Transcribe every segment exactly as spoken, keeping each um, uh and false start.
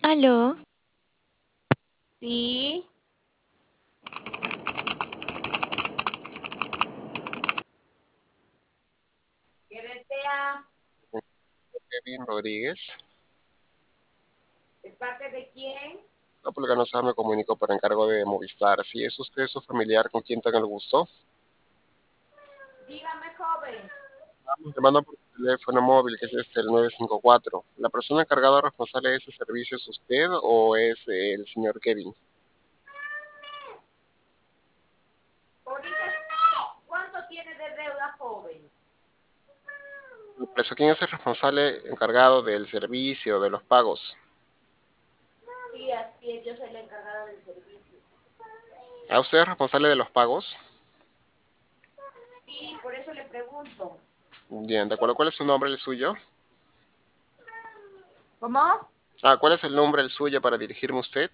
Aló, Sí, ¿qué desea? Kevin Rodríguez. ¿De parte de quién? La Pulga sabe, me comunicó por encargo de Movistar. Si es usted su familiar con quien tenga el gusto, Dígame, joven. estamos llamando por su teléfono móvil, que es este, el nueve cinco cuatro. ¿La persona encargada o responsable de ese servicio es usted o es eh, el señor Kevin? Ahorita, ¿cuánto tiene de deuda, joven? Por eso, ¿quién es el responsable encargado del servicio, de los pagos? Sí, así es, yo soy la encargada del servicio. ¿A usted es responsable de los pagos? Sí, por eso le pregunto. Bien, ¿de acuerdo? ¿Cuál es su nombre, el suyo? ¿Cómo? Ah, ¿cuál es el nombre, el suyo, para dirigirme a usted?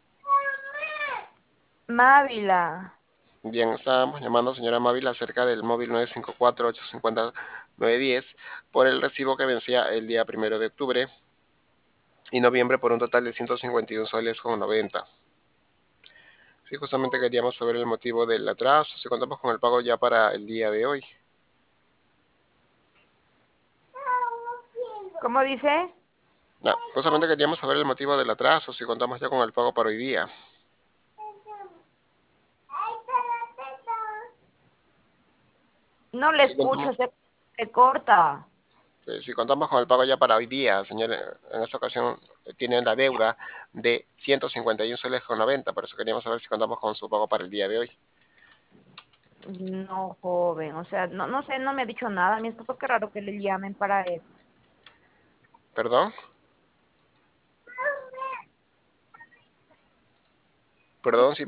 Mávila. Bien, estábamos llamando, señora Mávila, acerca del móvil nueve cinco cuatro, ocho cinco cero, nueve uno cero por el recibo que vencía el día primero de octubre y noviembre por un total de ciento cincuenta y uno soles con noventa. Sí, justamente queríamos saber el motivo del atraso, si contamos con el pago ya para el día de hoy. ¿Cómo dice? No, justamente queríamos saber el motivo del atraso, si contamos ya con el pago para hoy día. No le Si escucho, contamos, se, se corta. eh, si contamos con el pago ya para hoy día, señor, eh, en esta ocasión eh, tiene la deuda de ciento cincuenta y uno soles con noventa, por eso queríamos saber si contamos con su pago para el día de hoy. No, joven, o sea, no, no sé, no me ha dicho nada. Mi esposo, qué raro que le llamen para eso. ¿Perdón? Perdón si